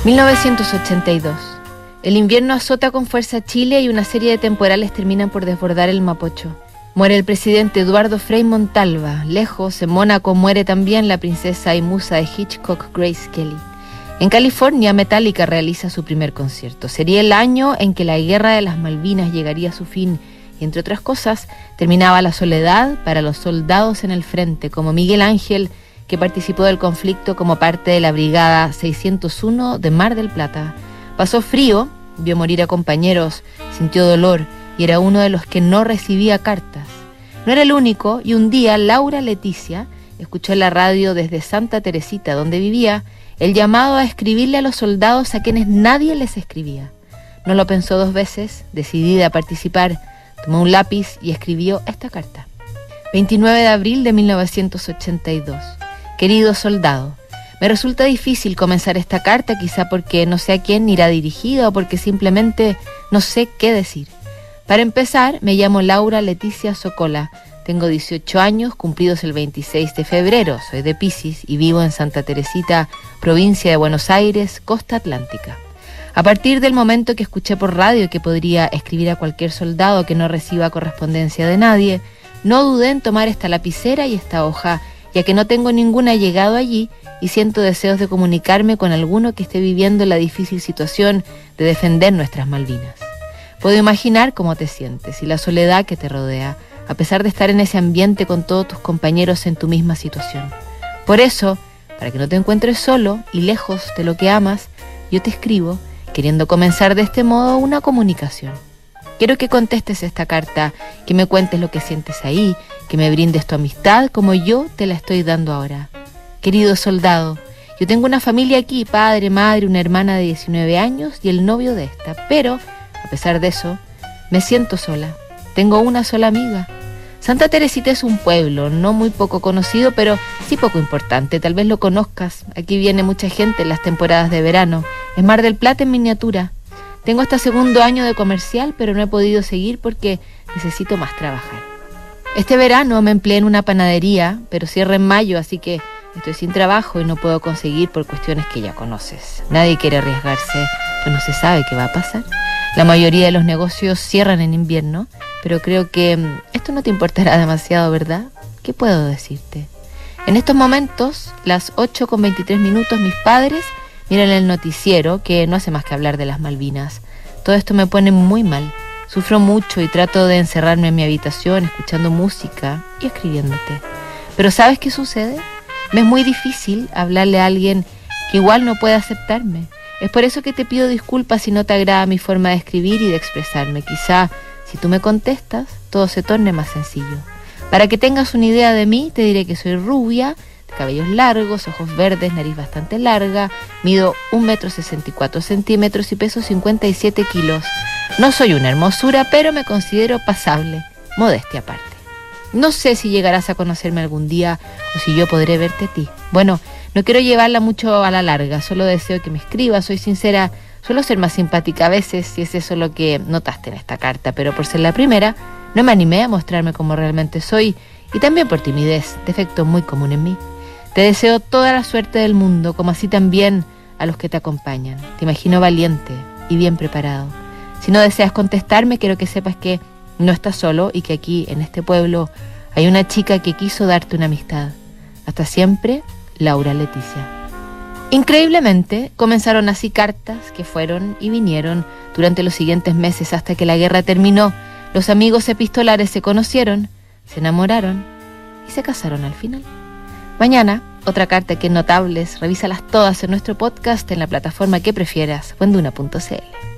1982. El invierno azota con fuerza a Chile y una serie de temporales terminan por desbordar el Mapocho. Muere el presidente Eduardo Frei Montalva. Lejos, en Mónaco, muere también la princesa y musa de Hitchcock, Grace Kelly. En California, Metallica realiza su primer concierto. Sería el año en que la Guerra de las Malvinas llegaría a su fin y, entre otras cosas, terminaba la soledad para los soldados en el frente, como Miguel Ángel, que participó del conflicto como parte de la Brigada 601 de Mar del Plata. Pasó frío, vio morir a compañeros, sintió dolor y era uno de los que no recibía cartas. No era el único y un día Laura Leticia escuchó en la radio desde Santa Teresita, donde vivía, el llamado a escribirle a los soldados a quienes nadie les escribía. No lo pensó dos veces, decidida a participar, tomó un lápiz y escribió esta carta. 29 de abril de 1982. Querido soldado, me resulta difícil comenzar esta carta, quizá porque no sé a quién irá dirigida o porque simplemente no sé qué decir. Para empezar, me llamo Laura Leticia Socola, tengo 18 años, cumplidos el 26 de febrero, soy de Piscis y vivo en Santa Teresita, provincia de Buenos Aires, costa atlántica. A partir del momento que escuché por radio que podría escribir a cualquier soldado que no reciba correspondencia de nadie, no dudé en tomar esta lapicera y esta hoja, ya que no tengo ningún allegado allí y siento deseos de comunicarme con alguno que esté viviendo la difícil situación de defender nuestras Malvinas. Puedo imaginar cómo te sientes y la soledad que te rodea, a pesar de estar en ese ambiente con todos tus compañeros en tu misma situación. Por eso, para que no te encuentres solo y lejos de lo que amas, yo te escribo, queriendo comenzar de este modo una comunicación. Quiero que contestes esta carta, que me cuentes lo que sientes ahí, que me brindes tu amistad como yo te la estoy dando ahora. Querido soldado, yo tengo una familia aquí, padre, madre, una hermana de 19 años y el novio de esta, pero, a pesar de eso, me siento sola. Tengo una sola amiga. Santa Teresita es un pueblo, no muy poco conocido, pero sí poco importante, tal vez lo conozcas. Aquí viene mucha gente en las temporadas de verano. Es Mar del Plata en miniatura. Tengo hasta segundo año de comercial, pero no he podido seguir porque necesito más trabajar. Este verano me empleé en una panadería, pero cierra en mayo, así que estoy sin trabajo y no puedo conseguir por cuestiones que ya conoces. Nadie quiere arriesgarse, pues no se sabe qué va a pasar. La mayoría de los negocios cierran en invierno, pero creo que esto no te importará demasiado, ¿verdad? ¿Qué puedo decirte? En estos momentos, las 8:23, mis padres miran el noticiero, que no hace más que hablar de las Malvinas. Todo esto me pone muy mal. Sufro mucho y trato de encerrarme en mi habitación, escuchando música y escribiéndote. Pero ¿sabes qué sucede? Me es muy difícil hablarle a alguien que igual no puede aceptarme. Es por eso que te pido disculpas si no te agrada mi forma de escribir y de expresarme. Quizá, si tú me contestas, todo se torne más sencillo. Para que tengas una idea de mí, te diré que soy rubia, de cabellos largos, ojos verdes, nariz bastante larga, mido 1,64 m y peso 57 kilos. No soy una hermosura, pero me considero pasable, modestia aparte. No sé si llegarás a conocerme algún día o si yo podré verte a ti. Bueno, no quiero llevarla mucho a la larga, solo deseo que me escribas, soy sincera, suelo ser más simpática a veces, si es eso lo que notaste en esta carta, pero por ser la primera, no me animé a mostrarme como realmente soy, y también por timidez, defecto muy común en mí. Te deseo toda la suerte del mundo, como así también a los que te acompañan. Te imagino valiente y bien preparado. Si no deseas contestarme, quiero que sepas que no estás solo y que aquí, en este pueblo, hay una chica que quiso darte una amistad. Hasta siempre, Laura Leticia. Increíblemente, comenzaron así cartas que fueron y vinieron durante los siguientes meses hasta que la guerra terminó. Los amigos epistolares se conocieron, se enamoraron y se casaron al final. Mañana, otra carta que es notables, revísalas todas en nuestro podcast en la plataforma que prefieras, wenduna.cl.